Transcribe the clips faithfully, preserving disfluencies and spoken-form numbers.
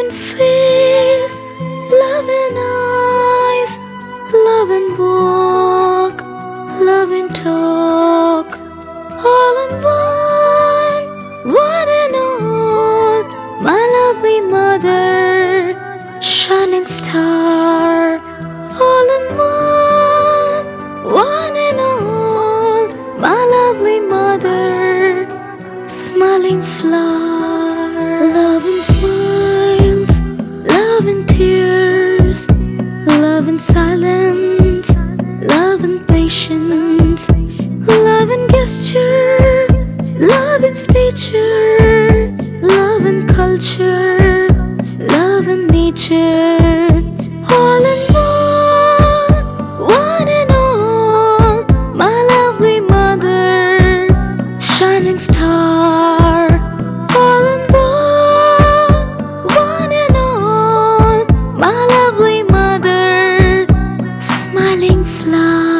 face, loving eyes, loving walk, loving talk, all in one, one and all. My lovely mother, shining star, all in one, one and all. My lovely mother, smiling flower, love and smiles, love and tears, love and silence, love and patience, love and gesture, love and stature, love and culture, love and nature, all in one, one and all. My lovely mother, shining star, all in one, one and all. My lovely mother, smiling flower.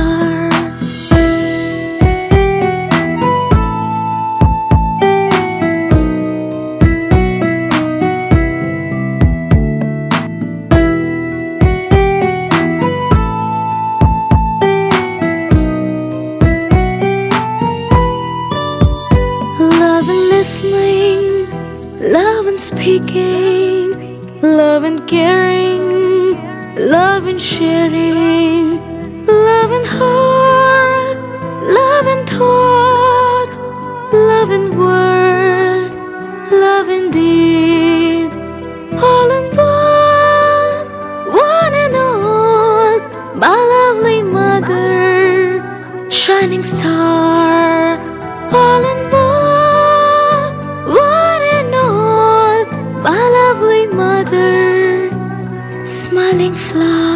Love and listening, love and speaking, love and caring, love and sharing, love and heart, love and thought, love and word, love and deed, all in one, one and all. My lovely mother, shining star, all in one, one and all. My lovely mother, smiling flower.